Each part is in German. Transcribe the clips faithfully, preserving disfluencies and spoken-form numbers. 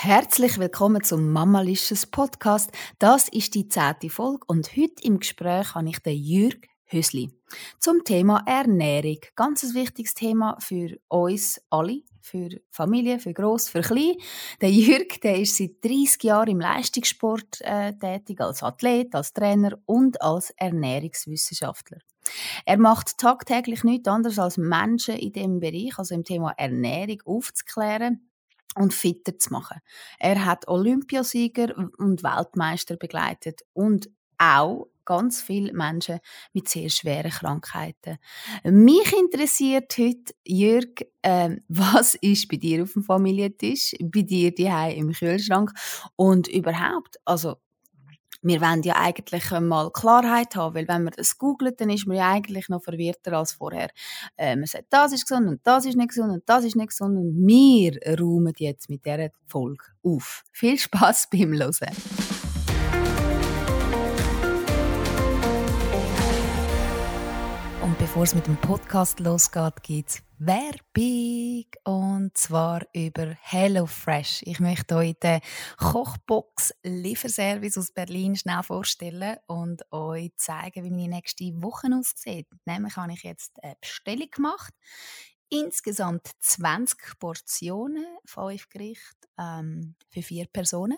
Herzlich willkommen zum Mamalicious Podcast. Das ist die zehnte Folge und heute im Gespräch habe ich den Jürg Hösli zum Thema Ernährung. Ganz ein wichtiges Thema für uns alle, für Familie, für Gross, für Klein. Der Jürg, der ist seit dreissig Jahren im Leistungssport äh, tätig, als Athlet, als Trainer und als Ernährungswissenschaftler. Er macht tagtäglich nichts anderes als Menschen in diesem Bereich, also im Thema Ernährung, aufzuklären und fitter zu machen. Er hat Olympiasieger und Weltmeister begleitet und auch ganz viele Menschen mit sehr schweren Krankheiten. Mich interessiert heute, Jürg, äh, was ist bei dir auf dem Familientisch, bei dir daheim im Kühlschrank und überhaupt, also wir wollen ja eigentlich mal Klarheit haben, weil wenn man das googelt, dann ist man ja eigentlich noch verwirrter als vorher. Äh, man sagt, das ist gesund und das ist nicht gesund und das ist nicht gesund und wir räumen jetzt mit dieser Folge auf. Viel Spass beim Hören. Und bevor es mit dem Podcast losgeht, gibt es Werbung. Und zwar über HelloFresh. Ich möchte euch den Kochbox-Lieferservice aus Berlin schnell vorstellen und euch zeigen, wie meine nächste Woche aussieht. Nämlich habe ich jetzt eine Bestellung gemacht. Insgesamt zwanzig Portionen, fünf Gerichte ähm, für vier Personen.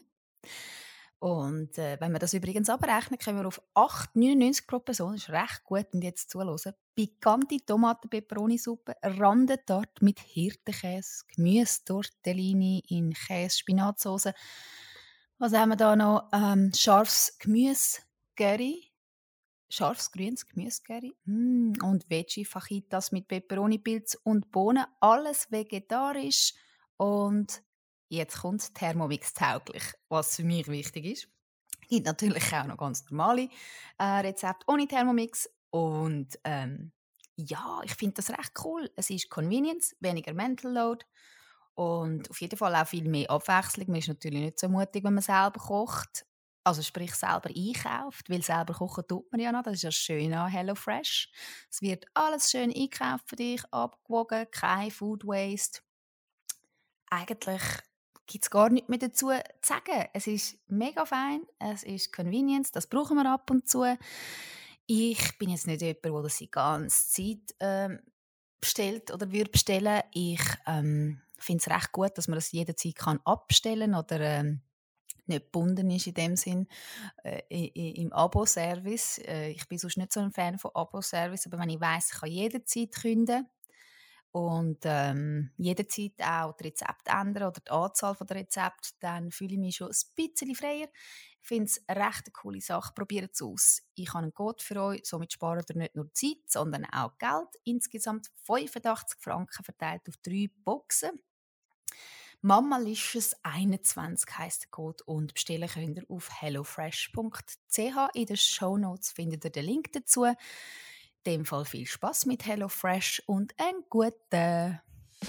Und äh, wenn wir das übrigens abrechnen, kommen wir auf acht Euro neunundneunzig pro Person. Das ist recht gut. Und jetzt zuhören. Pikante Tomaten-Peperoni-Suppe, Randentarte mit Hirtenkäse, Gemüse-Tortellini in Käse-Spinatsauce. Was haben wir da noch? Ähm, scharfes Gemüse-Curry. Scharfes grünes Gemüse-Curry. Mm, und Veggie-Fajitas mit Peperoni-Pilz und Bohnen. Alles vegetarisch. Und jetzt kommt Thermomix tauglich, was für mich wichtig ist. Es gibt natürlich auch noch ganz normale äh, Rezepte ohne Thermomix. Und ähm, ja, ich finde das recht cool. Es ist Convenience, weniger Mental Load und auf jeden Fall auch viel mehr Abwechslung. Man ist natürlich nicht so mutig, wenn man selber kocht. Also sprich selber einkauft, weil selber kochen tut man ja noch. Das ist ja schön an HelloFresh. Es wird alles schön einkauft für dich, abgewogen, kein Food Waste. Eigentlich gibt es gar nichts mehr dazu zu sagen. Es ist mega fein, es ist Convenience, das brauchen wir ab und zu. Ich bin jetzt nicht jemand, der das die ganze Zeit ähm, bestellt oder würde bestellen. Ich ähm, finde es recht gut, dass man das jederzeit kann abstellen oder ähm, nicht gebunden ist in dem Sinn äh, im Abo-Service. Äh, ich bin sonst nicht so ein Fan von Abo-Service, aber wenn ich weiss, ich kann jederzeit kündigen und ähm, jederzeit auch das Rezept ändern oder die Anzahl der Rezepte, dann fühle ich mich schon ein bisschen freier. Ich finde es eine recht coole Sache. Probiert es aus. Ich habe einen Code für euch, somit spart ihr nicht nur Zeit, sondern auch Geld. Insgesamt fünfundachtzig Franken verteilt auf drei Boxen. Mamalicious einundzwanzig heisst der Code und bestellen könnt ihr auf hellofresh punkt c h. In den Shownotes findet ihr den Link dazu. In dem Fall viel Spass mit HelloFresh und einen guten.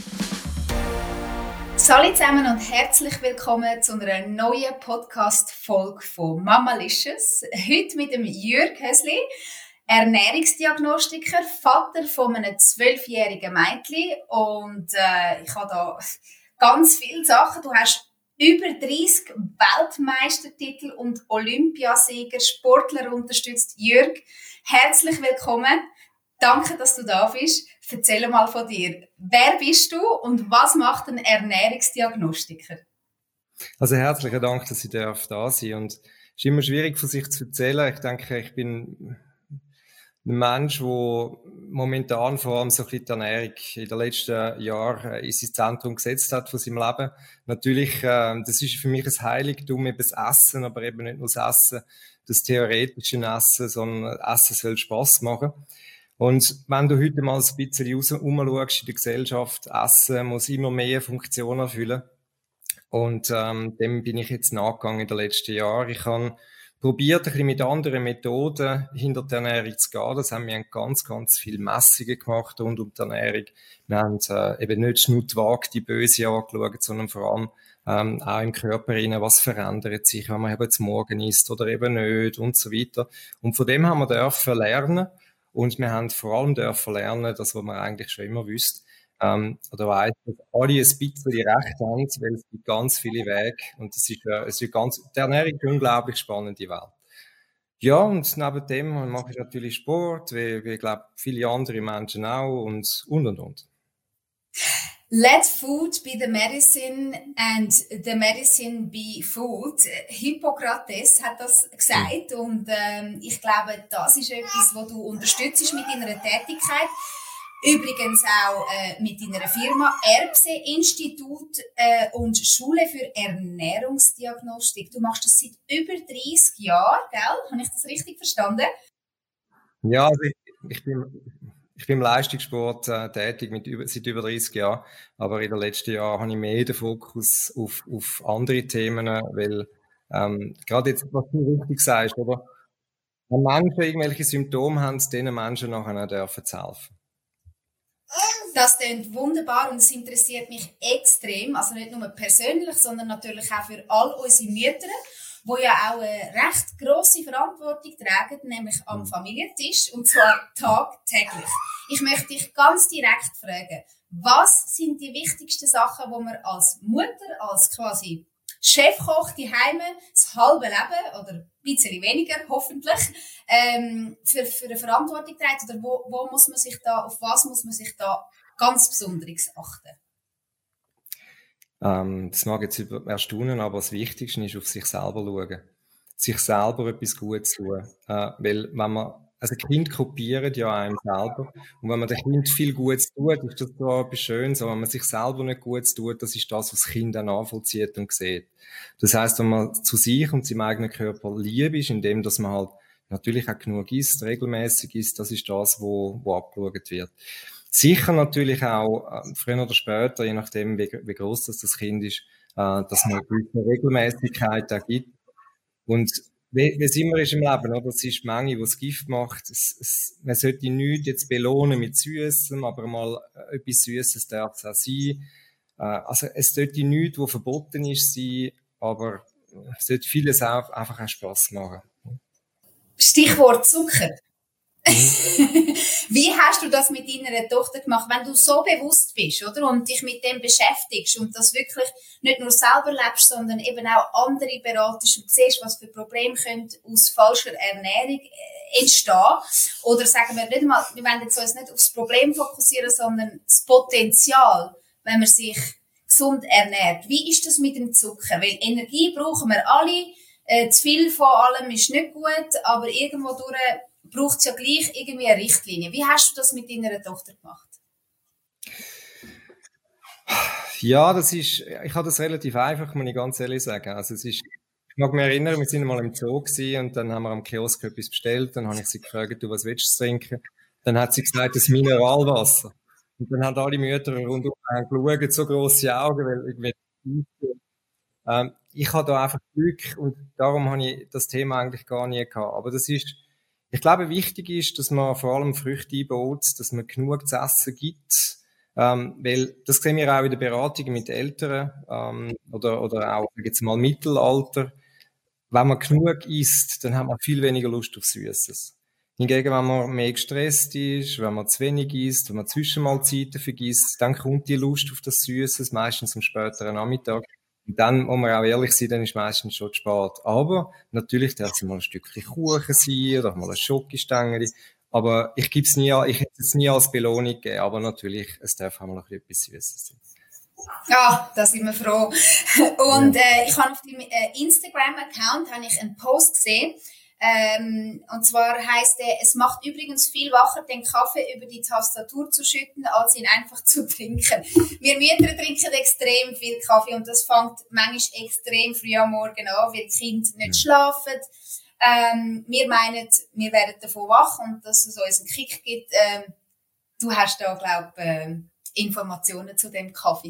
Hallo zusammen und herzlich willkommen zu einer neuen Podcast-Folge von Mamalicious. Heute mit dem Jürg Hösli, Ernährungsdiagnostiker, Vater von einem zwölfjährigen Mädchen. Und äh, ich habe da ganz viele Sachen. Du hast über dreissig Weltmeistertitel und Olympiasieger, Sportler unterstützt. Jürg, herzlich willkommen. Danke, dass du da bist. Erzähl mal von dir. Wer bist du und was macht ein Ernährungsdiagnostiker? Also herzlichen Dank, dass ich da sein darf. Und es ist immer schwierig für sich zu erzählen. Ich denke, ich bin ein Mensch, der momentan vor allem so ein bisschen die Ernährung in den letzten Jahren in sein Zentrum gesetzt hat von seinem Leben. Natürlich, äh, das ist für mich ein Heiligtum, eben das Essen, aber eben nicht nur das Essen, das theoretische Essen, sondern Essen soll Spass machen. Und wenn du heute mal so ein bisschen umschaust in der Gesellschaft, Essen muss immer mehr Funktionen erfüllen. Und ähm, dem bin ich jetzt nachgegangen in den letzten Jahren. Ich habe probiert, ein bisschen mit anderen Methoden hinter der Ernährung zu gehen. Das haben wir ganz, ganz viele Messungen gemacht rund um die Ernährung. Wir haben äh, eben nicht nur die Waage, die Böse angeschaut, sondern vor allem ähm, auch im Körper rein, was verändert sich, wenn man eben zum Morgen isst oder eben nicht und so weiter. Und von dem haben wir dürfen lernen. Und wir haben vor allem dürfen lernen, das, was man eigentlich schon immer wusste, ähm, oder weiss, dass alle ein bisschen recht haben, weil es gibt ganz viele Wege und es ist, äh, es ist ganz, die Ernährung ist eine unglaublich spannende Welt. Ja, und neben dem mache ich natürlich Sport, wie, wie ich glaube, viele andere Menschen auch und, und, und, und. Let food be the medicine and the medicine be food. Hippokrates hat das gesagt mhm. und ähm, ich glaube, das ist etwas, was du unterstützt mit deiner Tätigkeit. Übrigens auch äh, mit deiner Firma Erbse-Institut äh, und Schule für Ernährungsdiagnostik. Du machst das seit über dreißig Jahren, gell? Habe ich das richtig verstanden? Ja, also ich, ich bin... Ich bin im Leistungssport äh, tätig mit über, seit über dreißig Jahren, aber in den letzten Jahren habe ich mehr den Fokus auf, auf andere Themen, weil ähm, gerade jetzt, was du richtig sagst, oder? Wenn Menschen irgendwelche Symptome haben, diesen Menschen nachher dürfen zu helfen. Das klingt wunderbar und es interessiert mich extrem, also nicht nur persönlich, sondern natürlich auch für all unsere Mütter, die ja auch eine recht grosse Verantwortung tragen, nämlich am Familientisch, und zwar tagtäglich. Ich möchte dich ganz direkt fragen, was sind die wichtigsten Sachen, die man als Mutter, als quasi Chefkoch die Heime das halbe Leben oder ein bisschen weniger hoffentlich ähm, für, für eine Verantwortung trägt, oder wo, wo muss man sich da, auf was muss man sich da ganz besonders achten? Ähm, das mag jetzt erstaunen, aber das Wichtigste ist, auf sich selber schauen. Sich selber etwas Gutes tun. Äh, weil, wenn man, also Kinder kopieren ja einem selber. Und wenn man dem Kind viel Gutes tut, ist das zwar etwas Schönes, aber wenn man sich selber nicht Gutes tut, das ist das, was das Kind dann nachvollzieht und sieht. Das heisst, wenn man zu sich und seinem eigenen Körper lieb ist, indem, dass man halt natürlich auch genug isst, regelmäßig isst, das ist das, wo, wo abgeschaut wird. Sicher natürlich auch, äh, früher oder später, je nachdem, wie, wie groß das, das Kind ist, äh, dass man eine gewisse Regelmäßigkeit auch gibt. Und wie, wie es immer ist im Leben, oder? Es ist die Menge, die das Gift macht. Es, es, man sollte nichts jetzt belohnen mit Süßem, aber mal etwas Süßes darf es auch sein. Äh, also es sollte nichts, was verboten ist, sein, aber es sollte vieles auch einfach auch Spass machen. Stichwort Zucker. Wie hast du das mit deiner Tochter gemacht, wenn du so bewusst bist, oder, und dich mit dem beschäftigst und das wirklich nicht nur selber lebst, sondern eben auch andere beratest und siehst, was für Probleme können aus falscher Ernährung entstehen? Oder sagen wir nicht einmal, wir wollen jetzt uns nicht aufs Problem fokussieren, sondern das Potenzial, wenn man sich gesund ernährt. Wie ist das mit dem Zucker? Weil Energie brauchen wir alle, äh, zu viel von allem ist nicht gut, aber irgendwo durch braucht es ja gleich irgendwie eine Richtlinie. Wie hast du das mit deiner Tochter gemacht? Ja, das ist, ich habe das relativ einfach, muss ich ganz ehrlich sagen. Also es ist, ich mag mich erinnern, wir sind einmal im Zoo gewesen und dann haben wir am Kiosk etwas bestellt, dann habe ich sie gefragt, du, was willst du trinken? Dann hat sie gesagt, das Mineralwasser. Und dann haben alle Mütter rundum geschaut, so grosse Augen, weil irgendwie, ähm, ich habe da einfach Glück und darum habe ich das Thema eigentlich gar nie gehabt. Aber das ist, ich glaube, wichtig ist, dass man vor allem Früchte einbaut, dass man genug zu essen gibt, ähm, weil das sehen wir auch in der Beratung mit Eltern ähm, oder, oder auch jetzt mal Mittelalter. Wenn man genug isst, dann hat man viel weniger Lust auf Süßes. Hingegen, wenn man mehr gestresst ist, wenn man zu wenig isst, wenn man Zwischenmahlzeiten vergisst, dann kommt die Lust auf das Süßes, meistens am späteren Nachmittag. Und dann, muss man auch ehrlich sein, dann ist meistens schon zu spät. Aber natürlich darf es mal ein Stückchen Kuchen sein oder mal ein Schokostängeli. Aber ich gebe es nie, ich hätte es nie als Belohnung gegeben. Aber natürlich, es darf auch mal noch etwas Süßes sein. Ja, da sind wir froh. Und ja. äh, ich habe auf dem äh, Instagram-Account habe ich einen Post gesehen. Ähm, und zwar heisst der, es macht übrigens viel wacher, den Kaffee über die Tastatur zu schütten, als ihn einfach zu trinken. Wir Mütter trinken extrem viel Kaffee und das fängt manchmal extrem früh am Morgen an, weil die Kinder nicht schlafen. Ähm, wir meinen, wir werden davon wach und dass es uns einen Kick gibt. Ähm, du hast da, glaube ich, äh, Informationen zu dem Kaffee.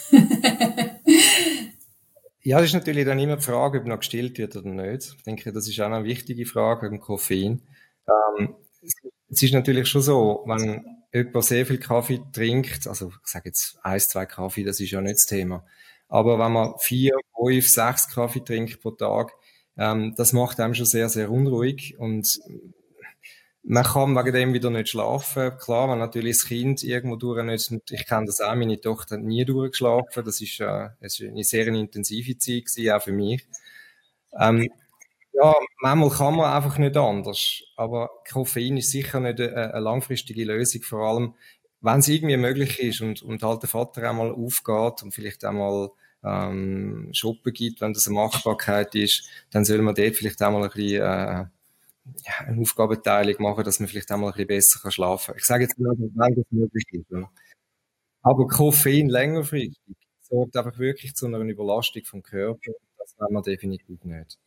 Ja, das ist natürlich dann immer die Frage, ob noch gestillt wird oder nicht. Ich denke, das ist auch eine wichtige Frage wegen Koffein. Ähm, es ist natürlich schon so, wenn jemand sehr viel Kaffee trinkt, also ich sage jetzt eins, zwei Kaffee, das ist ja nicht das Thema. Aber wenn man vier, fünf, sechs Kaffee trinkt pro Tag, ähm, das macht einem schon sehr, sehr unruhig. Und Man kann wegen dem wieder nicht schlafen. Klar, wenn natürlich das Kind irgendwo durch nicht, ich kenne das auch, meine Tochter hat nie durchgeschlafen. Das ist, äh, es ist eine sehr intensive Zeit gewesen, auch für mich. Ähm, ja, manchmal kann man einfach nicht anders. Aber Koffein ist sicher nicht eine, eine langfristige Lösung, vor allem, wenn es irgendwie möglich ist und, und halt der Vater einmal aufgeht und vielleicht einmal ähm, shoppen gibt, wenn das eine Machbarkeit ist, dann soll man dort vielleicht einmal ein bisschen äh, ja, eine Aufgabenteilung machen, dass man vielleicht einmal ein bisschen besser kann schlafen kann. Ich sage jetzt nur, wenn das möglich ist. Ja. Aber Koffein längerfristig sorgt einfach wirklich zu einer Überlastung vom Körper. Das wollen wir definitiv nicht.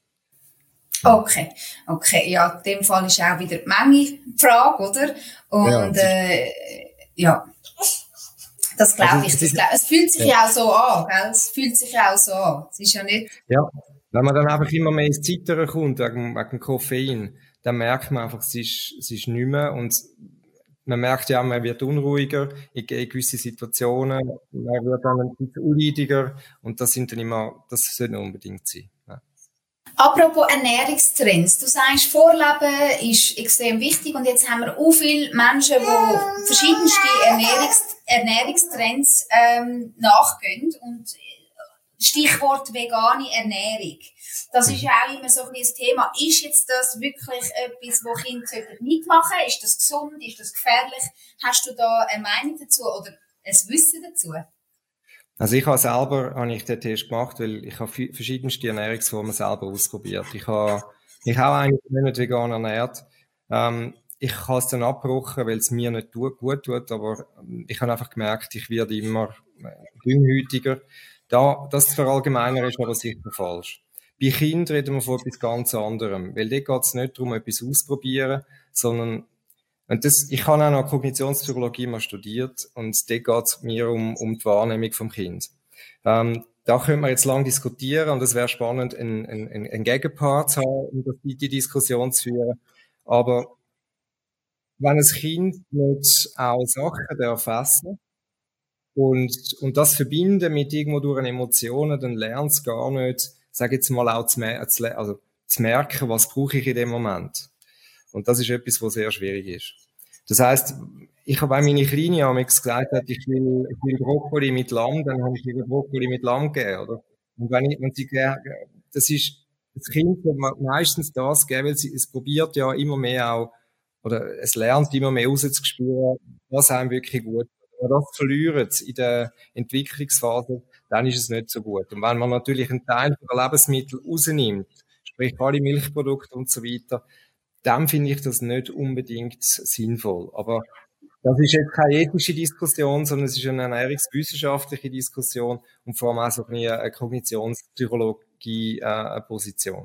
Okay, okay, ja, in dem Fall ist auch wieder die Menge die Frage, oder? Und ja, äh, ja. das glaube also, ich. Das glaub, es fühlt sich ja auch so an, gell? Es fühlt sich auch so an. Es ist ja nicht... Ja, wenn man dann einfach immer mehr ins Zittern kommt wegen, wegen Koffein, dann merkt man einfach, es ist, es ist nicht mehr und man merkt ja, man wird unruhiger in gewissen Situationen, man wird dann ein bisschen unleidiger und das sind dann immer, das sollte nicht unbedingt sein. Ja. Apropos Ernährungstrends, du sagst, Vorleben ist extrem wichtig und jetzt haben wir auch viele Menschen, die verschiedenste Ernährungs- Ernährungstrends ähm, nachgehen und Stichwort vegane Ernährung. Das ist ja auch immer so ein bisschen das Thema. Ist jetzt das wirklich etwas, wo Kinder nicht machen sollten? Ist das gesund? Ist das gefährlich? Hast du da eine Meinung dazu oder ein Wissen dazu? Also ich habe selber habe ich den Test gemacht, weil ich habe verschiedenste Ernährungsformen selber ausprobiert. Ich habe mich auch eigentlich nicht vegan ernährt. Ähm, ich habe es dann abgebrochen, weil es mir nicht gut tut, aber ich habe einfach gemerkt, ich werde immer dünnhäutiger. Da, das zu verallgemeinern ist aber sicher falsch. Bei Kindern reden wir von etwas ganz anderem, weil dort geht es nicht darum, etwas auszuprobieren, sondern und das, ich habe auch noch Kognitionspsychologie mal studiert und dort geht es mir um, um die Wahrnehmung vom Kind. Ähm, da können wir jetzt lang diskutieren und es wäre spannend, einen, einen, einen Gegenpart zu haben, um die, die Diskussion zu führen. Aber wenn ein Kind nicht auch Sachen darf essen und, und das verbinden mit irgendwo durch Emotionen, dann lernt es gar nicht, sage jetzt mal auch zu, also, zu merken, was brauche ich in dem Moment. Und das ist etwas, was sehr schwierig ist. Das heisst, ich habe auch meine Kleine amigs gesagt, hat, ich will, ich will Brokkoli mit Lamm, dann habe ich ihr Brokkoli mit Lamm gegeben, oder? Und wenn ich, wenn sie, das ist, das Kind hat meistens das gegeben, weil sie, es probiert ja immer mehr auch, oder es lernt immer mehr rauszuspüren, was einem wirklich gut ist. Wenn man das verliert in der Entwicklungsphase, dann ist es nicht so gut. Und wenn man natürlich einen Teil der Lebensmittel rausnimmt, sprich alle Milchprodukte und so weiter, dann finde ich das nicht unbedingt sinnvoll. Aber das ist jetzt keine ethische Diskussion, sondern es ist eine ernährungswissenschaftliche Diskussion und vor allem auch so eine Kognitionspsychologie-Position.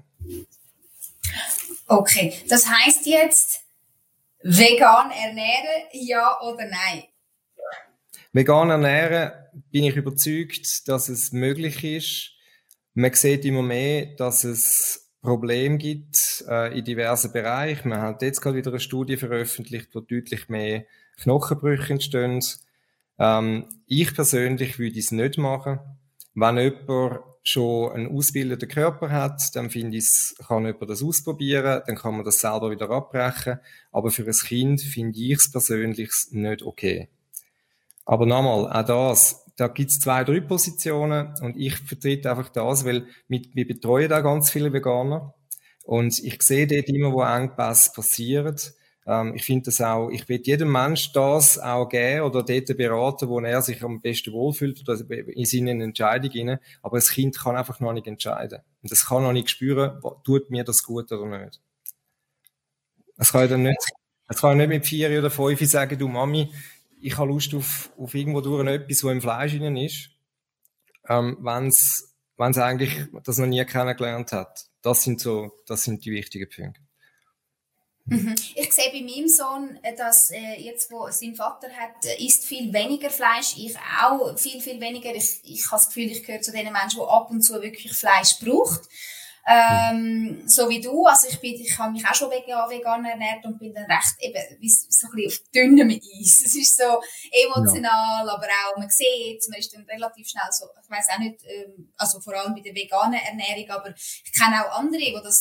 Okay, das heisst jetzt, vegan ernähren, ja oder nein? Vegan ernähren bin ich überzeugt, dass es möglich ist. Man sieht immer mehr, dass es Probleme gibt äh, in diversen Bereichen. Man hat jetzt gerade wieder eine Studie veröffentlicht, wo deutlich mehr Knochenbrüche entstehen. Ähm, ich persönlich würde es nicht machen. Wenn jemand schon einen ausgebildeten Körper hat, dann finde ich, kann jemand das ausprobieren, dann kann man das selber wieder abbrechen. Aber für ein Kind finde ich es persönlich nicht okay. Aber nochmal, auch das, da gibt's zwei, drei Positionen und ich vertrete einfach das, weil mit, wir betreuen da ganz viele Veganer und ich sehe dort immer, wo Engpässe passieren. Ähm, ich finde das auch, ich will jedem Mensch das auch geben oder dort beraten, wo er sich am besten wohlfühlt oder in seinen Entscheidungen, aber das Kind kann einfach noch nicht entscheiden. Und das kann noch nicht spüren, tut mir das gut oder nicht. Es kann dann nicht, es kann nicht mit vier oder fünf sagen, du Mami, ich habe Lust auf, auf irgendwo durch etwas, was im Fleisch drin ist, ähm, wenn es eigentlich das noch nie kennengelernt hat. Das sind so, das sind die wichtigen Punkte. Mhm. Ich sehe bei meinem Sohn, dass äh, jetzt, wo sein Vater hat, isst viel weniger Fleisch, ich auch viel, viel weniger. Ich, ich habe das Gefühl, ich gehöre zu den Menschen, die ab und zu wirklich Fleisch braucht. Ähm, so wie du, also ich bin, ich habe mich auch schon vegan, vegan ernährt und bin dann recht eben, wie so ein bisschen auf dünnem Eis. Es ist so emotional, ja. Aber auch, man sieht es, man ist dann relativ schnell so, ich weiss auch nicht, ähm, also vor allem bei der veganen Ernährung, aber ich kenne auch andere, die das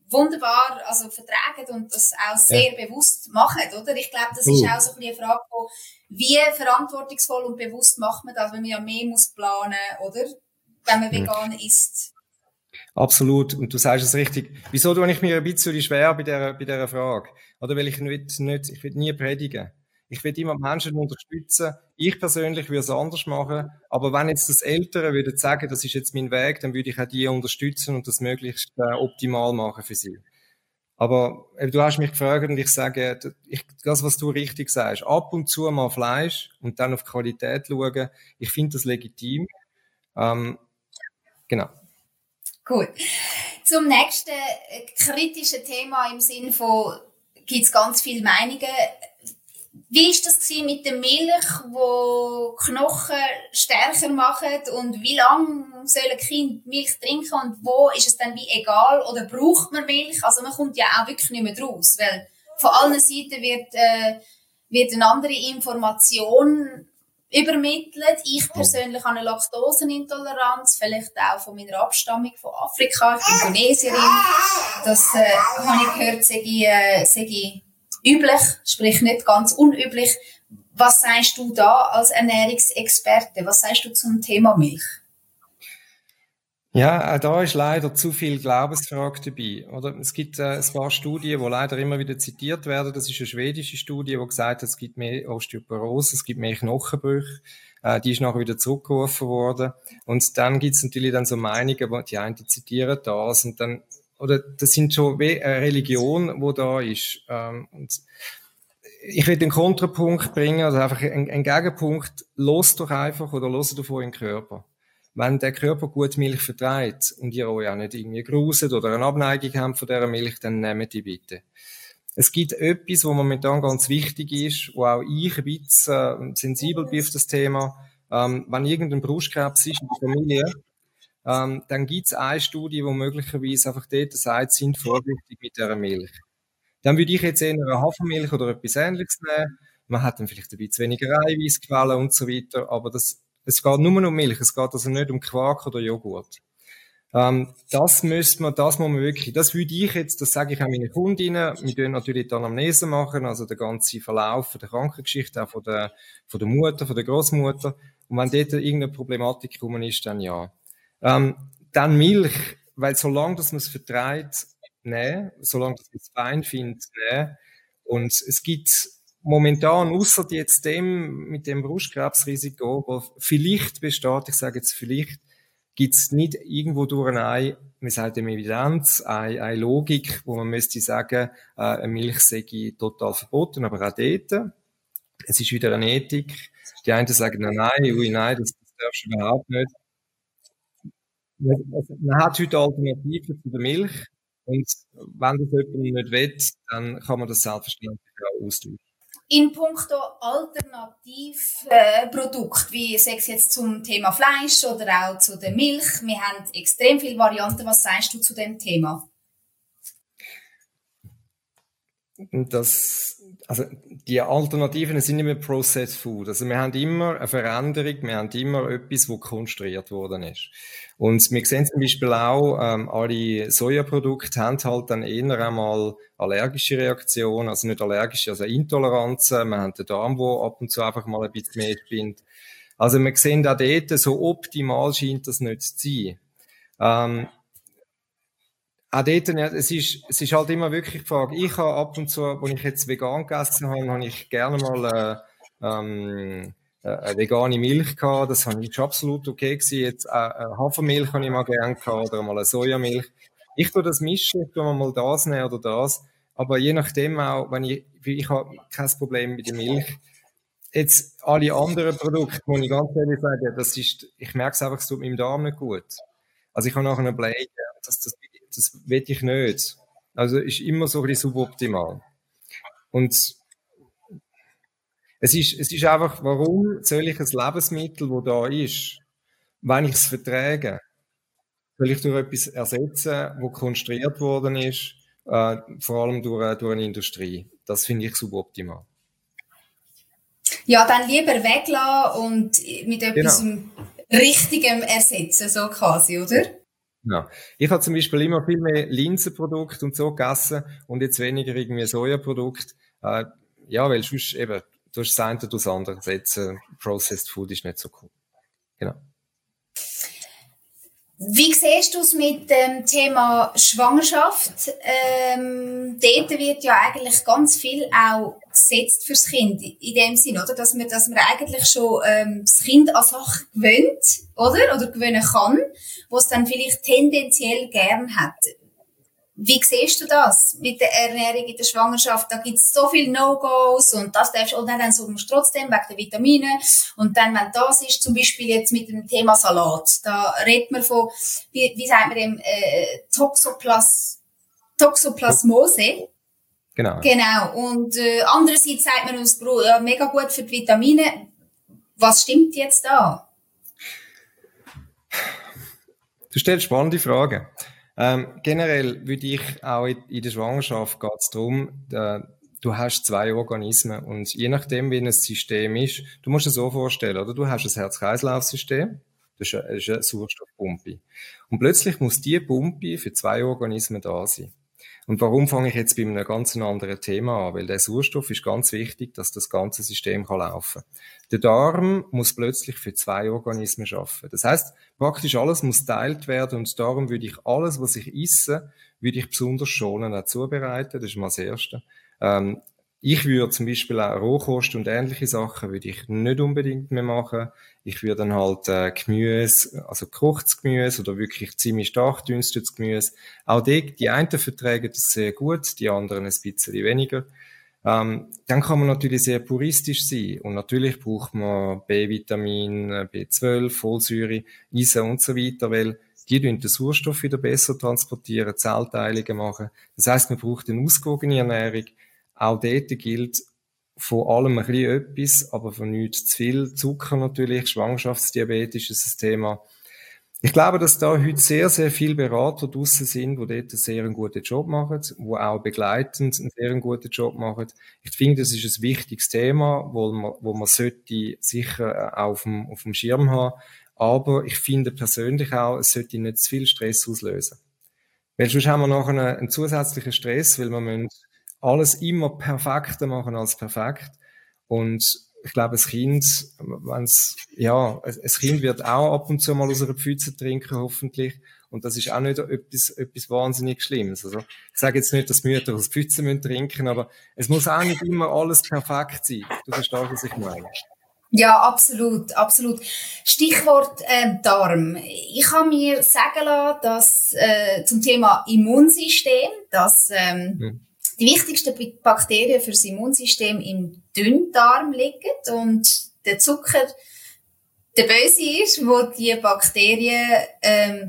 wunderbar also vertragen und das auch sehr ja. bewusst machen, oder? Ich glaube, das ist uh. auch so ein bisschen eine Frage von, wie verantwortungsvoll und bewusst macht man das, wenn man ja mehr muss planen, oder? Wenn man vegan mhm. isst. Absolut. Und du sagst es richtig. Wieso tue ich mir ein bisschen schwer bei dieser, bei dieser Frage? Oder weil ich nicht, nicht ich will nie predigen. Ich will immer Menschen unterstützen. Ich persönlich würde es anders machen. Aber wenn jetzt das Ältere würde sagen, das ist jetzt mein Weg, dann würde ich auch die unterstützen und das möglichst äh, optimal machen für sie. Aber äh, du hast mich gefragt und ich sage, ich, das, was du richtig sagst, ab und zu mal Fleisch und dann auf Qualität schauen, ich finde das legitim. Ähm, genau. Gut. Zum nächsten kritischen Thema im Sinne von, gibt es ganz viele Meinungen. Wie ist das mit der Milch, wo Knochen stärker machen und wie lange sollen Kinder Milch trinken und wo ist es dann wie egal oder braucht man Milch? Also man kommt ja auch wirklich nicht mehr draus, weil von allen Seiten wird, äh, wird eine andere Information übermittelt. Ich persönlich habe eine Laktosenintoleranz, vielleicht auch von meiner Abstammung von Afrika, ich bin Tunesierin. Das äh, habe ich gehört, sei, äh, sei üblich, sprich nicht ganz unüblich. Was sagst du da als Ernährungsexperte? Was sagst du zum Thema Milch? Ja, auch da ist leider zu viel Glaubensfrage dabei. Oder? Es gibt äh, ein paar Studien, die leider immer wieder zitiert werden. Das ist eine schwedische Studie, die gesagt hat, es gibt mehr Osteoporose, es gibt mehr Knochenbrüche. Äh, die ist nachher wieder zurückgerufen worden. Und dann gibt es natürlich dann so Meinungen, wo die einen zitieren das und dann, oder das sind schon wie eine Religion, die da ist. Ähm, und ich will den Kontrapunkt bringen, also einfach einen, einen Gegenpunkt. Los doch einfach oder los doch vor den Körper. Wenn der Körper gut Milch verträgt und ihr euch auch nicht irgendwie gruset oder eine Abneigung habt von dieser Milch, dann nehmt die bitte. Es gibt etwas, was momentan ganz wichtig ist, wo auch ich ein bisschen äh, sensibel bin auf das Thema. Ähm, wenn irgendein Brustkrebs ist in der Familie, ähm, dann gibt es eine Studie, die möglicherweise einfach dort sagt, sind vorsichtig mit dieser Milch. Dann würde ich jetzt eher eine Hafermilch oder etwas Ähnliches nehmen. Man hat dann vielleicht ein bisschen weniger Eiweißquellen und so weiter, aber das Es geht nur um Milch, es geht also nicht um Quark oder Joghurt. Ähm, das müsste man, das muss man wirklich, das würde ich jetzt, das sage ich auch meinen Kundinnen, wir tun natürlich die Anamnese machen, also den ganzen Verlauf der Krankengeschichte, auch von der, von der Mutter, von der Großmutter. Und wenn dort irgendeine Problematik rum ist, dann ja. Ähm, dann Milch, weil solange dass man es vertreibt, nein, solange dass man es fein findet, nein. Und es gibt momentan, ausser jetzt dem, mit dem Brustkrebsrisiko, wo vielleicht besteht, ich sage jetzt vielleicht, gibt's nicht irgendwo durch eine, man sagt dem Evidenz, eine, eine Logik, wo man müsste sagen, äh, eine Milch sei total verboten, aber auch dort. Es ist wieder eine Ethik. Die einen sagen, nein, nein, ui, nein, das, das darfst du überhaupt nicht. Man hat heute Alternativen zu der Milch und wenn das jemand nicht will, dann kann man das selbstverständlich auch austauschen. In puncto Alternativprodukte, wie sei es jetzt zum Thema Fleisch oder auch zu der Milch, wir haben extrem viele Varianten. Was sagst du zu dem Thema? Das, also die Alternativen sind immer Processed Food. Also wir haben immer eine Veränderung, wir haben immer etwas, wo konstruiert worden ist. Und wir sehen zum Beispiel auch, ähm, alle Sojaprodukte haben halt dann eher einmal allergische Reaktionen, also nicht allergische, also Intoleranzen. Wir haben den Darm, der ab und zu einfach mal ein bisschen mehr spinnt. Also wir sehen auch dort, so optimal scheint das nicht zu sein. Ähm, Auch dort, ja, es ist, es ist halt immer wirklich die Frage, ich habe ab und zu, als ich jetzt vegan gegessen habe, habe ich gerne mal äh, ähm, eine vegane Milch gehabt, das habe ich absolut okay gewesen. Jetzt äh, Hafermilch habe ich mal gerne gehabt oder mal eine Sojamilch. Ich tue das mischen, ich tue mal das nehmen oder das, aber je nachdem auch, wenn ich, ich habe kein Problem mit der Milch. Jetzt alle anderen Produkte, muss ich ganz ehrlich sagen, das ist, ich merke es einfach, es tut meinem Darm nicht gut. Also ich habe nachher eine Blähung, das, das Das will ich nicht. Also ist immer so ein bisschen suboptimal. Und es ist, es ist einfach, warum soll ich ein Lebensmittel, das da ist, wenn ich es verträge, soll ich durch etwas ersetzen, das konstruiert worden ist, äh, vor allem durch, durch eine Industrie. Das finde ich suboptimal. Ja, dann lieber weglassen und mit etwas Genau. Richtigem ersetzen, so quasi, oder? Ja. Ich habe zum Beispiel immer viel mehr Linsenprodukte und so gegessen und jetzt weniger irgendwie Sojaprodukte. Äh, ja, weil sonst eben, du hast das eine oder das andere ersetzen. Processed Food ist nicht so cool. Genau. Wie siehst du es mit dem Thema Schwangerschaft? Ähm, dort wird ja eigentlich ganz viel auch gesetzt fürs Kind, in dem Sinn, oder? Dass man, dass man eigentlich schon ähm, das Kind an Sachen gewöhnt, oder? Oder gewöhnen kann, was es dann vielleicht tendenziell gern hat. Wie siehst du das mit der Ernährung in der Schwangerschaft? Da gibt es so viele No-Gos und das darfst du, und dann so musst du trotzdem wegen der Vitamine. Und dann, wenn das ist, zum Beispiel jetzt mit dem Thema Salat, da redet man von, wie, wie sagt man dem, äh, Toxoplas, Toxoplasmose. Genau. Genau. Und äh, andererseits sagt man uns, ja, mega gut für die Vitamine. Was stimmt jetzt da? Du stellst spannende Fragen. Ähm, generell würde ich auch in, in der Schwangerschaft geht es darum, äh, du hast zwei Organismen und je nachdem, wie ein System ist, du musst es so vorstellen, oder? Du hast ein Herz-Kreislauf-System, das ist eine, das ist eine Sauerstoffpumpe. Und plötzlich muss diese Pumpe für zwei Organismen da sein. Und warum fange ich jetzt bei einem ganz anderen Thema an? Weil der Sauerstoff ist ganz wichtig, dass das ganze System kann laufen kann. Der Darm muss plötzlich für zwei Organismen arbeiten. Das heißt, praktisch alles muss geteilt werden und darum würde ich alles, was ich esse, würde ich besonders schonend auch zubereiten. Das ist mal das Erste. Ähm, ich würde zum Beispiel auch Rohkost und ähnliche Sachen würde ich nicht unbedingt mehr machen. Ich würde dann halt äh, Gemüse, also gekochtes Gemüse oder wirklich ziemlich stark dünstetes Gemüse. Auch die, die einen vertragen das sehr gut, die anderen ein bisschen weniger. Ähm, dann kann man natürlich sehr puristisch sein. Und natürlich braucht man B-Vitamin, B zwölf, Folsäure, Eisen und so weiter, weil die den Sauerstoff wieder besser transportieren, Zellteilungen machen. Das heisst, man braucht eine ausgewogene Ernährung. Auch dort gilt von allem ein bisschen etwas, aber von nichts zu viel. Zucker natürlich, Schwangerschaftsdiabetes ist ein Thema. Ich glaube, dass da heute sehr, sehr viele Berater draussen sind, die dort einen sehr guten Job machen, die auch begleitend einen sehr guten Job machen. Ich finde, das ist ein wichtiges Thema, wo man, wo man sollte sicher auf dem, auf dem Schirm haben. Aber ich finde persönlich auch, es sollte nicht zu viel Stress auslösen. Weil sonst haben wir nachher einen zusätzlichen Stress, weil wir müssen alles immer perfekter machen als perfekt. Und ich glaube, ein Kind, wenn's, ja, ein Kind wird auch ab und zu mal aus einer Pfütze trinken, hoffentlich. Und das ist auch nicht etwas, etwas wahnsinnig Schlimmes. Also, ich sage jetzt nicht, dass Mütter aus Pfützen müssen trinken, aber es muss auch nicht immer alles perfekt sein. Du verstehst, was ich meine. Ja, absolut, absolut. Stichwort äh, Darm. Ich habe mir sagen lassen, dass äh, zum Thema Immunsystem, dass ähm, hm. die wichtigsten Bakterien für das Immunsystem im Dünndarm liegen und der Zucker der Böse ist, wo die Bakterien ähm,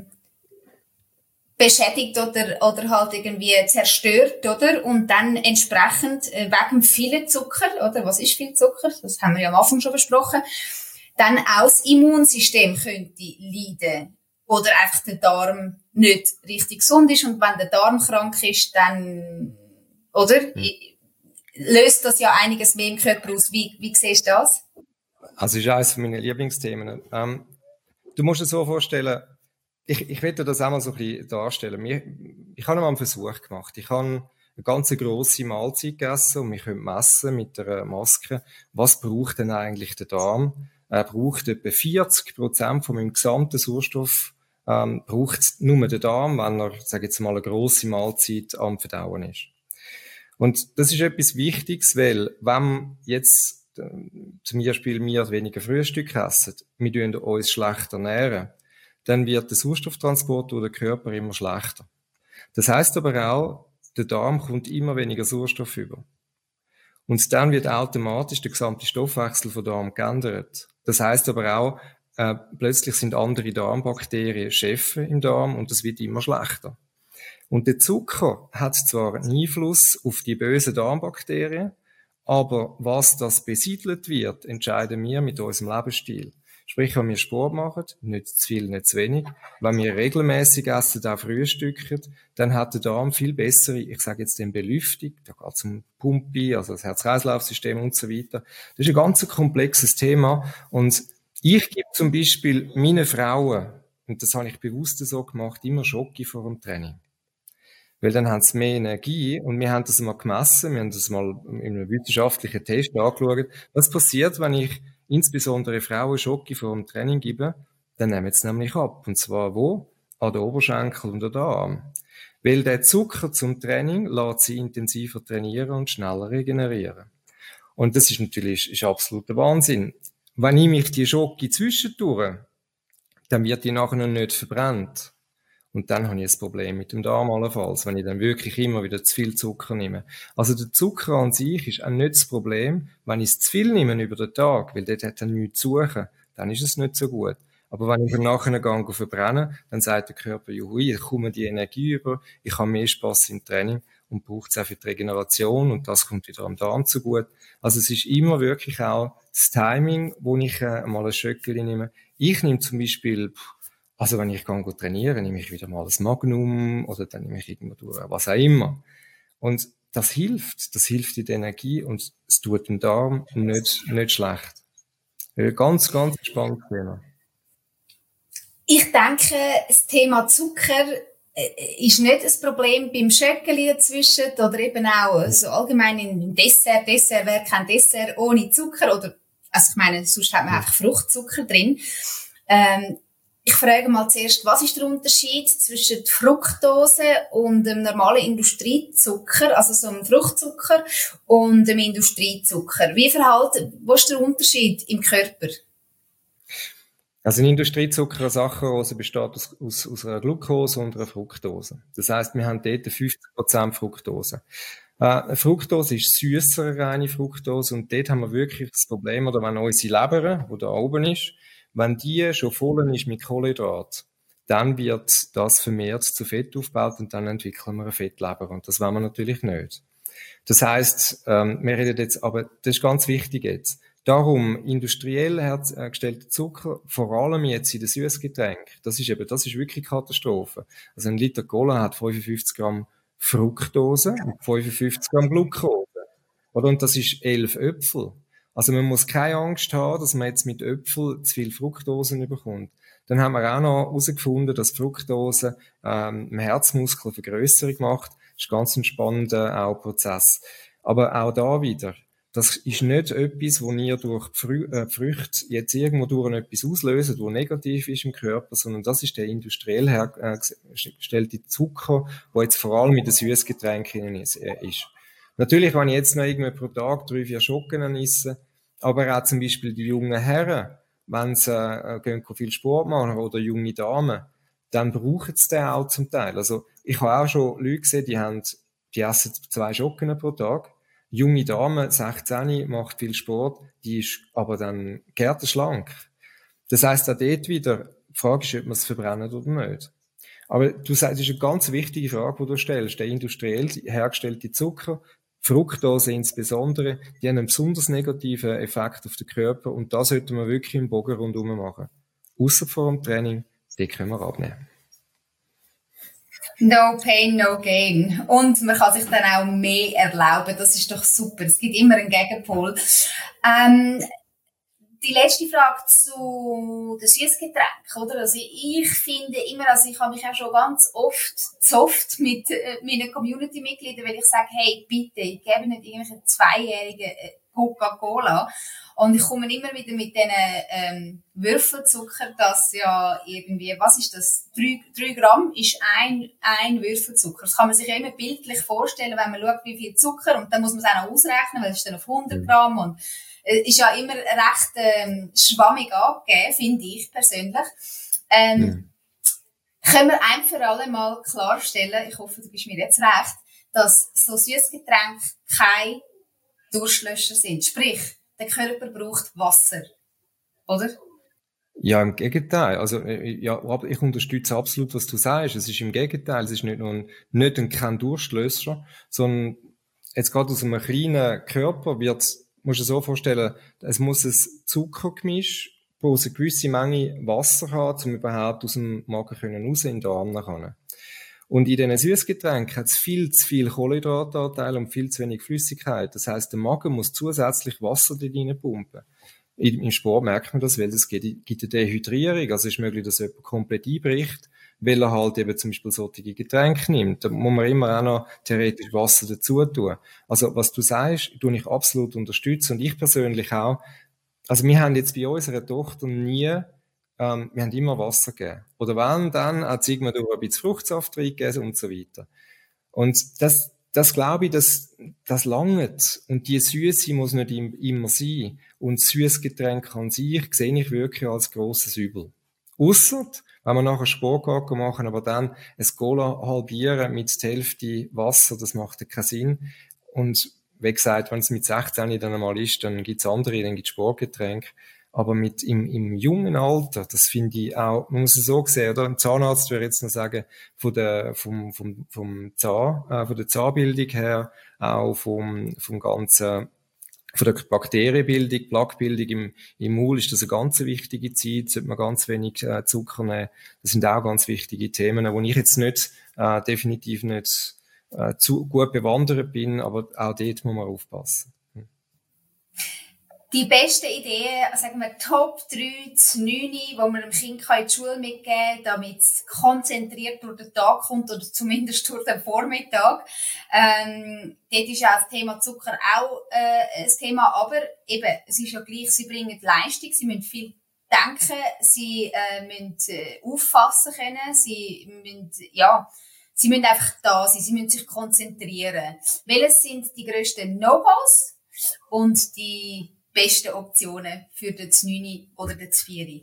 beschädigt oder, oder halt irgendwie zerstört, oder? Und dann entsprechend äh, wegen vielen Zucker, oder? Was ist viel Zucker? Das haben wir ja am Anfang schon besprochen. Dann auch das Immunsystem könnte leiden. Oder einfach der Darm nicht richtig gesund ist. Und wenn der Darm krank ist, dann, oder? Hm. Löst das ja einiges mehr im Körper aus. Wie, wie siehst du das? Also, das ist eines meiner Lieblingsthemen. Ähm, du musst dir so vorstellen, Ich, ich werde das auch mal so ein bisschen darstellen. Ich, ich habe mal einen Versuch gemacht. Ich habe eine ganz grosse Mahlzeit gegessen und wir können messen mit einer Maske, was braucht denn eigentlich der Darm? Er braucht etwa vierzig Prozent von meinem gesamten Sauerstoff, ähm, braucht nur der Darm, wenn er, sage ich jetzt mal, eine grosse Mahlzeit am Verdauen ist. Und das ist etwas Wichtiges, weil wenn jetzt äh, zum Beispiel wir weniger Frühstück essen, wir ernähren uns schlecht ernähren, dann wird der Sauerstofftransport durch den Körper immer schlechter. Das heißt aber auch, der Darm kommt immer weniger Sauerstoff über. Und dann wird automatisch der gesamte Stoffwechsel vom Darm geändert. Das heißt aber auch, äh, plötzlich sind andere Darmbakterien Chefe im Darm und das wird immer schlechter. Und der Zucker hat zwar einen Einfluss auf die bösen Darmbakterien, aber was das besiedelt wird, entscheiden wir mit unserem Lebensstil. Sprich, wenn wir Sport machen, nicht zu viel, nicht zu wenig, wenn wir regelmäßig essen, auch frühstücken, dann hat der Darm viel bessere, ich sage jetzt den Belüftung, da geht es um Pumpe, also das Herz-Kreislauf-System und so weiter. Das ist ein ganz komplexes Thema und ich gebe zum Beispiel meinen Frauen und das habe ich bewusst so gemacht, immer Schoki vor dem Training. Weil dann haben sie mehr Energie und wir haben das mal gemessen, wir haben das mal in einem wissenschaftlichen Test angeschaut. Was passiert, wenn ich insbesondere Frauen Schoki vor dem Training gebe? Dann nehmen sie nämlich ab. Und zwar wo? An den Oberschenkel und an den Arm. Weil der Zucker zum Training lässt sie intensiver trainieren und schneller regenerieren. Und das ist natürlich ist absoluter Wahnsinn. Wenn ich mich die Schoki zwischendurch, dann wird die nachher noch nicht verbrannt. Und dann habe ich ein Problem mit dem Darm allenfalls, wenn ich dann wirklich immer wieder zu viel Zucker nehme. Also der Zucker an sich ist auch nicht das Problem. Wenn ich es zu viel nehme über den Tag, weil dort hat er nichts zu suchen, dann ist es nicht so gut. Aber wenn ich dann nachher gehe verbrennen, dann sagt der Körper, juhui, ich komme die Energie über, ich habe mehr Spass im Training und braucht es auch für die Regeneration und das kommt wieder am Darm zugute. Also es ist immer wirklich auch das Timing, wo ich äh, mal ein Schöckchen nehme. Ich nehme zum Beispiel, also wenn ich gehe trainieren, nehme ich wieder mal das Magnum oder dann nehme ich irgendwo durch, was auch immer. Und das hilft, das hilft in der Energie und es tut dem Darm nicht, nicht schlecht. Ein ganz, ganz spannendes Thema. Ich denke, das Thema Zucker ist nicht ein Problem beim Schöckeli dazwischen oder eben auch so allgemein im Dessert. Dessert, wer kein Dessert ohne Zucker? Oder, also ich meine, sonst hat man einfach Fruchtzucker drin. Ähm, ich frage mal zuerst, was ist der Unterschied zwischen der Fructose und dem normalen Industriezucker, also so einem Fruchtzucker und dem Industriezucker? Wie verhalten, wo ist der Unterschied im Körper? Also ein Industriezucker, eine Saccharose, besteht aus, aus, aus einer Glucose und einer Fructose. Das heisst, wir haben dort fünfzig Prozent Fructose. Äh, Fructose ist süßere reine Fructose und dort haben wir wirklich das Problem, oder wenn unsere Leber, die da oben ist, wenn die schon voll ist mit Kohlenhydrat, dann wird das vermehrt zu Fett aufgebaut und dann entwickeln wir eine Fettleber und das wollen wir natürlich nicht. Das heisst, ähm, wir reden jetzt, aber das ist ganz wichtig jetzt, darum industriell hergestellter Zucker, vor allem jetzt in den Süßgetränken, das ist eben, das ist wirklich Katastrophe. Also ein Liter Cola hat fünfundfünfzig Gramm Fructose und fünfundfünfzig Gramm Glucose. Oder? Und das ist elf Äpfel. Also man muss keine Angst haben, dass man jetzt mit Äpfeln zu viel Fructose bekommt. Dann haben wir auch noch herausgefunden, dass Fructose ähm, im Herzmuskel Vergrößerung macht. Das ist ganz ein spannender auch Prozess. Aber auch da wieder, das ist nicht etwas, wo ihr durch die Frü- äh, Früchte jetzt irgendwo durch etwas auslösen, wo negativ ist im Körper, sondern das ist der industriell hergestellte Zucker, der jetzt vor allem mit den Süßgetränken ist, äh, ist. Natürlich, wenn ich jetzt noch irgendwie pro Tag drei, vier Schocken esse, aber auch zum Beispiel die jungen Herren, wenn sie äh, gehen viel Sport machen oder junge Damen, dann brauchen sie den auch zum Teil. Also ich habe auch schon Leute gesehen, die haben, die essen zwei Schocken pro Tag. Junge Dame, sechzehn, macht viel Sport, die ist aber dann gärtenschlank. Das heisst auch dort wieder, die Frage ist, ob man es verbrennt oder nicht. Aber du sagst, das ist eine ganz wichtige Frage, die du stellst. Der industriell hergestellte Zucker, Fructose insbesondere, die haben einen besonders negativen Effekt auf den Körper und da sollten wir wirklich im Bogen rundherum machen. Ausser vor dem Training, die können wir abnehmen. No pain, no gain. Und man kann sich dann auch mehr erlauben. Das ist doch super. Es gibt immer einen Gegenpol. Ähm, die letzte Frage zu den Süßgetränken, oder? Also ich finde immer, also ich habe mich auch schon ganz oft soft mit äh, meinen Community-Mitgliedern, weil ich sage, hey, bitte, ich gebe nicht irgendwelche zweijährigen äh, Coca-Cola. Und ich komme immer wieder mit diesen ähm, Würfelzucker, dass ja irgendwie, was ist das? Drei, drei Gramm ist ein, ein Würfelzucker. Das kann man sich ja immer bildlich vorstellen, wenn man schaut, wie viel Zucker, und dann muss man es auch noch ausrechnen, weil es ist dann auf hundert Gramm und äh, ist ja immer recht ähm, schwammig angegeben, finde ich persönlich. Ähm, mhm. Können wir ein für alle mal klarstellen, ich hoffe, du bist mir jetzt recht, dass so Süßgetränke kein Durstlöscher sind. Sprich, der Körper braucht Wasser, oder? Ja, im Gegenteil. Also, ja, ich unterstütze absolut, was du sagst. Es ist im Gegenteil. Es ist nicht nur ein, nicht ein kein Durstlöscher, sondern jetzt gerade aus einem kleinen Körper wird, musst du dir so vorstellen, es muss ein Zuckergemisch, wo eine gewisse Menge Wasser hat, um überhaupt aus dem Magen raus in den Darm können. Und in diesen Süßgetränken hat es viel zu viel Kohlenhydratanteil und viel zu wenig Flüssigkeit. Das heisst, der Magen muss zusätzlich Wasser dort reinpumpen. Im Sport merkt man das, weil es gibt, gibt eine Dehydrierung. Also es ist möglich, dass jemand komplett einbricht, weil er halt eben zum Beispiel solche Getränke nimmt. Da muss man immer auch noch theoretisch Wasser dazu tun. Also was du sagst, tue ich absolut unterstützen. Und ich persönlich auch. Also wir haben jetzt bei unserer Tochter nie, ähm, wir haben immer Wasser gegeben. Oder wenn, dann hat sie irgendwann durch ein bisschen Fruchtsaft reingegeben und so weiter. Und das, das glaube ich, das, das langt. Und die Süße muss nicht immer sein. Und Süßgetränk an sich sehe ich wirklich als grosses Übel. Ausser, wenn wir nachher Sport machen, aber dann ein Cola halbieren mit der Hälfte Wasser, das macht ja keinen Sinn. Und wie gesagt, wenn es mit sechzehn dann einmal ist, dann gibt es andere, dann gibt es Sportgetränke. Aber mit im, im jungen Alter, das finde ich auch, man muss es so sehen, oder? Ein Zahnarzt würde jetzt noch sagen, von der, vom, vom, vom Zahn, äh, von der Zahnbildung her, auch vom, vom ganzen, von der Bakterienbildung, Plaquebildung im, im Maul ist das eine ganz wichtige Zeit, sollte man ganz wenig äh, Zucker nehmen. Das sind auch ganz wichtige Themen, wo ich jetzt nicht, äh, definitiv nicht äh, zu gut bewandert bin, aber auch dort muss man aufpassen. Die besten Ideen, sagen wir Top drei, zu neun, die man dem Kind in die Schule mitgeben kann, damit es konzentriert durch den Tag kommt oder zumindest durch den Vormittag. Ähm, dort ist ja das Thema Zucker auch äh, ein Thema, aber eben, es ist ja gleich, sie bringen Leistung, sie müssen viel denken, sie äh, müssen äh, auffassen können, sie müssen, ja, sie müssen einfach da sein, sie müssen sich konzentrieren. Welches sind die grössten No-Gos und die besten Optionen für den neun oder den vier?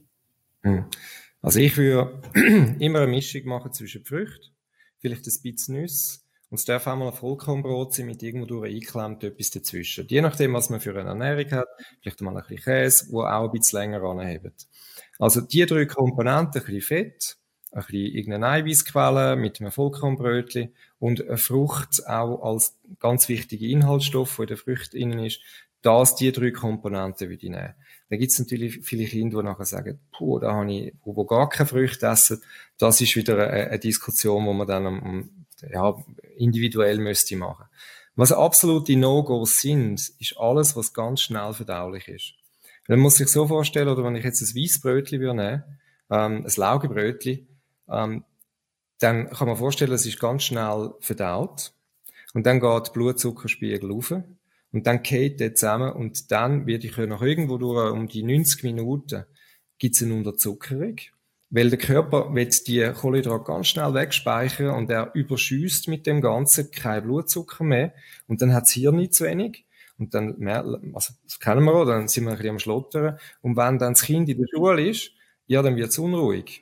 Also ich würde immer eine Mischung machen zwischen Früchten, vielleicht ein bisschen Nüsse, und es darf auch mal ein Vollkornbrot sein mit irgendwo durch eingeklemmt etwas dazwischen. Je nachdem, was man für eine Ernährung hat, vielleicht mal ein bisschen Käse, der auch ein bisschen länger anhebt. Also die drei Komponenten, ein bisschen Fett, ein bisschen irgendeine Eiweißquelle mit einem Vollkornbrötchen und eine Frucht auch als ganz wichtiger Inhaltsstoff, der in der Frucht innen ist. Das, die drei Komponenten würde ich nehmen. Dann gibt es natürlich viele Kinder, die nachher sagen, puh, da habe ich, wo, wo gar keine Früchte essen. Das ist wieder eine, eine Diskussion, die man dann um, ja, individuell müsste machen. Was absolute No-Gos sind, ist alles, was ganz schnell verdaulich ist. Man muss sich so vorstellen, oder wenn ich jetzt ein Weissbrötchen würde nehmen, ähm, ein Laugenbrötchen, ähm, dann kann man vorstellen, es ist ganz schnell verdaut. Und dann geht der Blutzuckerspiegel rauf. Und dann geht der zusammen und dann wird ich nach irgendwo durch um die neunzig Minuten gibt es eine Unterzuckerung, weil der Körper will die Kohlenhydrate ganz schnell wegspeichern und er überschüsst mit dem Ganzen kein Blutzucker mehr und dann hat das Hirn nicht zu wenig und dann, also das kennen wir auch, dann sind wir ein bisschen am Schlottern und wenn dann das Kind in der Schule ist, ja, dann wird es unruhig.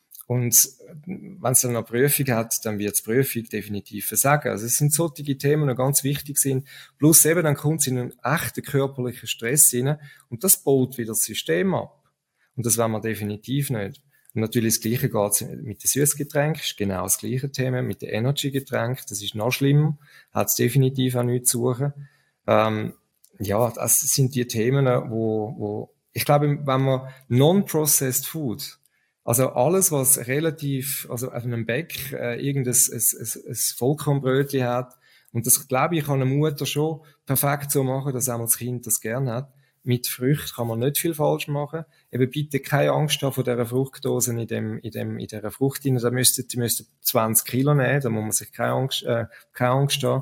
Und wenn es dann eine Prüfung hat, dann wird die Prüfung definitiv versagen. Also es sind solche Themen, die ganz wichtig sind. Plus eben, dann kommt es in einen echten körperlichen Stress rein und das baut wieder das System ab. Und das wollen wir definitiv nicht. Und natürlich das Gleiche geht mit den Süßgetränken, ist genau das gleiche Thema. Mit den Energy-Getränken, das ist noch schlimmer, hat es definitiv auch nichts zu suchen. Ähm, ja, das sind die Themen, wo, wo ich glaube, wenn man non-processed Food, also alles, was relativ, also auf einem Bäck äh, irgendein ein, ein, ein Vollkornbrötchen hat, und das, glaube ich, kann eine Mutter schon perfekt so machen, dass auch das Kind das gerne hat. Mit Früchten kann man nicht viel falsch machen. Eben bitte keine Angst haben vor dieser Fruchtdose in dem, in dem, in dieser Frucht rein. Da müssten, die müssten zwanzig Kilo nehmen, da muss man sich keine Angst, äh, keine Angst haben.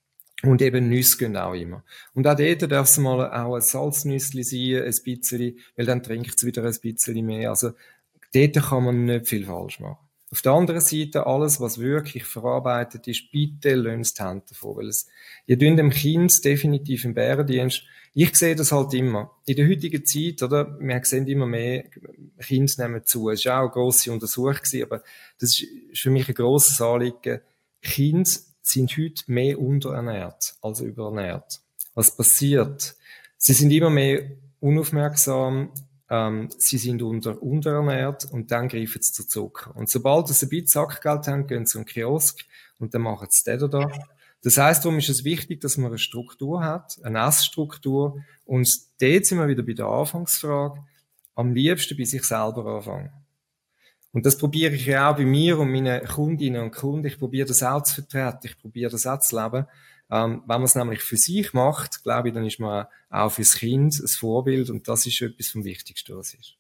Und eben Nüsse gehen auch immer. Und auch dort darf es mal auch ein Salznüssli sein, ein bisschen, weil dann trinkt es wieder ein bisschen mehr. Also, dort kann man nicht viel falsch machen. Auf der anderen Seite, alles, was wirklich verarbeitet ist, bitte löst die Hände davon, weil es, ihr tut dem Kind definitiv im Bärendienst. Ich sehe das halt immer. In der heutigen Zeit, oder? Wir sehen immer mehr, Kinder nehmen zu. Es war auch eine grosse Untersuchung gewesen, aber das ist für mich ein grosses Anliegen. Kinder sind heute mehr unterernährt als überernährt. Was passiert? Sie sind immer mehr unaufmerksam, ähm, sie sind unter, unterernährt und dann greifen sie zu Zucker. Und sobald sie ein bisschen Sackgeld haben, gehen sie zum Kiosk und dann machen sie das da. Das heisst, darum ist es wichtig, dass man eine Struktur hat, eine Essstruktur. Und dort sind wir wieder bei der Anfangsfrage. Am liebsten bei sich selber anfangen. Und das probiere ich ja auch bei mir und meinen Kundinnen und Kunden. Ich probiere das auch zu vertreten, ich probiere das auch zu leben. Ähm, wenn man es nämlich für sich macht, glaube ich, dann ist man auch fürs Kind ein Vorbild und das ist etwas vom Wichtigsten, was ist.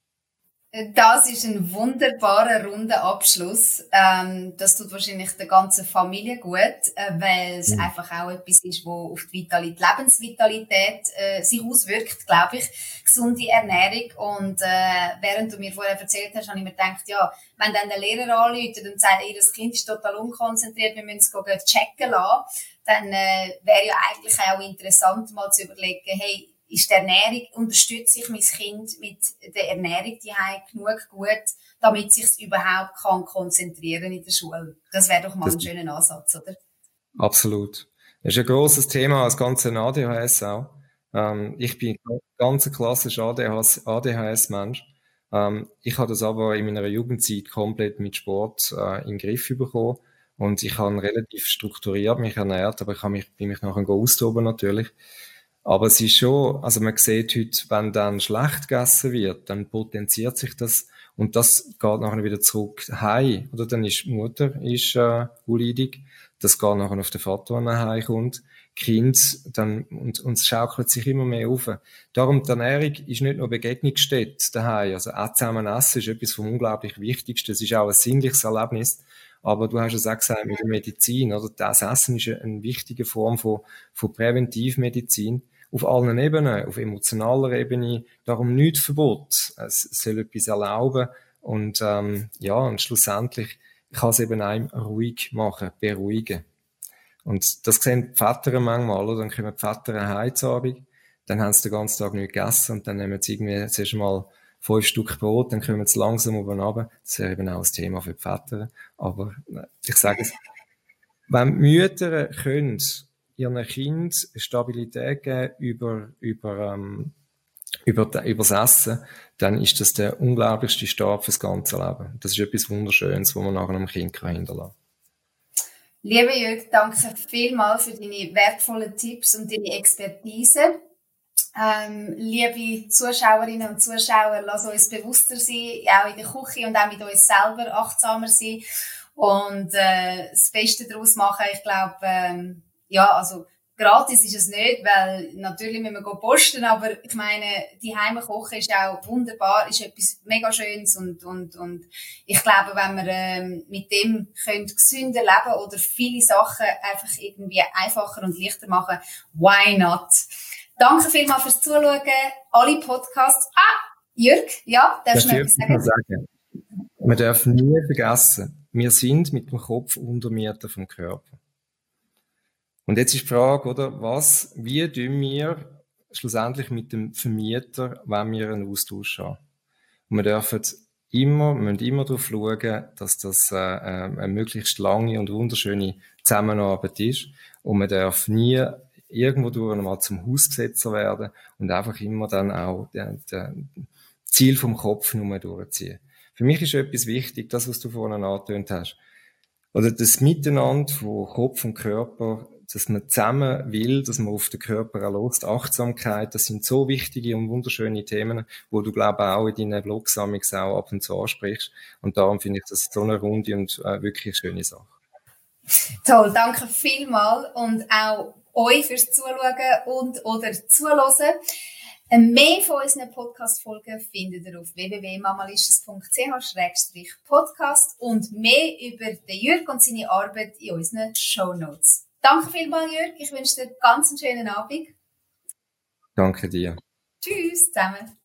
Das ist ein wunderbarer, runder Abschluss. Ähm, das tut wahrscheinlich der ganzen Familie gut, äh, weil es mhm. einfach auch etwas ist, wo auf die Vitalität, Lebensvitalität äh, sich auswirkt, glaube ich. Gesunde Ernährung. Und äh, während du mir vorher erzählt hast, habe ich mir gedacht, ja, wenn dann der Lehrer anruft und sagt, ihr Kind ist total unkonzentriert, wir müssen es checken lassen, dann äh, wäre ja eigentlich auch interessant, mal zu überlegen, hey, ist die Ernährung, unterstütze ich mein Kind mit der Ernährung daheim genug gut, damit es sich überhaupt kann konzentrieren in der Schule. Das wäre doch mal das ein schöner Ansatz, oder? Absolut. Das ist ein grosses Thema, das ganze A D H S auch. Ähm, ich bin ein ganz klassischer A D H S-Mensch. Ähm, ich habe das aber in meiner Jugendzeit komplett mit Sport äh, in den Griff bekommen und ich habe relativ strukturiert mich ernährt, aber ich habe mich, bin mich nachher austoben natürlich. Aber es ist schon, also man sieht heute, wenn dann schlecht gegessen wird, dann potenziert sich das und das geht nachher wieder zurück heim. Oder dann ist die Mutter ist, äh, unleidig, das geht nachher auf den Vater, wenn er heimkommt. Kind, dann, und, und es schaukelt sich immer mehr auf. Darum, die Ernährung ist nicht nur Begegnungsstätte daheim. Also auch zusammen essen ist etwas vom unglaublich Wichtigsten. Es ist auch ein sinnliches Erlebnis. Aber du hast es auch gesagt mit der Medizin, oder? Das Essen ist eine wichtige Form von, von Präventivmedizin. Auf allen Ebenen, auf emotionaler Ebene, darum nichts Verbot. Es soll etwas erlauben und ähm, ja, und schlussendlich kann es eben einem ruhig machen, beruhigen. Und das sehen die Väter manchmal, oder? Dann kommen die Väter heim zur Abend, dann haben sie den ganzen Tag nicht gegessen und dann nehmen sie irgendwie zuerst mal fünf Stück Brot, dann kommen sie langsam oben runter. Das wäre eben auch ein Thema für die Väter. Aber ich sage es, wenn die Mütter können, ihren Kind Stabilität geben über, über, ähm, über, über das Essen, dann ist das der unglaublichste Start fürs ganze Leben. Das ist etwas Wunderschönes, was man nachher einem Kind hinterlassen kann. Lieber Jörg, danke vielmals für deine wertvollen Tipps und deine Expertise. Ähm, liebe Zuschauerinnen und Zuschauer, lass uns bewusster sein, auch in der Küche und auch mit uns selber achtsamer sein und äh, das Beste daraus machen. Ich glaube, ähm, ja, also gratis ist es nicht, weil natürlich müssen wir posten, aber ich meine, die Heime kochen ist auch wunderbar, ist etwas mega Schönes und, und, und ich glaube, wenn wir ähm, mit dem können gesünder leben oder viele Sachen einfach irgendwie einfacher und leichter machen, why not? Danke vielmals fürs Zuschauen, alle Podcasts. Ah, Jörg, ja, darfst du noch etwas sagen? sagen? Man darf nie vergessen, wir sind mit dem Kopf unter Meter vom Körper. Und jetzt ist die Frage, oder, was, wie tun wir schlussendlich mit dem Vermieter, wenn wir einen Austausch haben? Und wir dürfen immer, wir müssen immer darauf schauen, dass das äh, eine möglichst lange und wunderschöne Zusammenarbeit ist. Und man darf nie irgendwo durch einmal zum Hausbesetzer werden und einfach immer dann auch das Ziel vom Kopf nur durchziehen. Für mich ist etwas wichtig, das, was du vorhin angetönt hast. Oder das Miteinander von Kopf und Körper, dass man zusammen will, dass man auf den Körper auch lässt. Achtsamkeit, das sind so wichtige und wunderschöne Themen, wo du, glaube ich, auch in deinen Blogsammlungen auch ab und zu ansprichst. Und darum finde ich das so eine runde und äh, wirklich schöne Sache. Toll, danke vielmals und auch euch fürs Zuschauen und oder Zuhören. Mehr von unseren Podcast-Folgen findet ihr auf w w w punkt mamalisches punkt c h slash podcast und mehr über den Jörg und seine Arbeit in unseren Shownotes. Danke vielmals, Jörg. Ich wünsche dir einen ganz schönen Abend. Danke dir. Tschüss zusammen.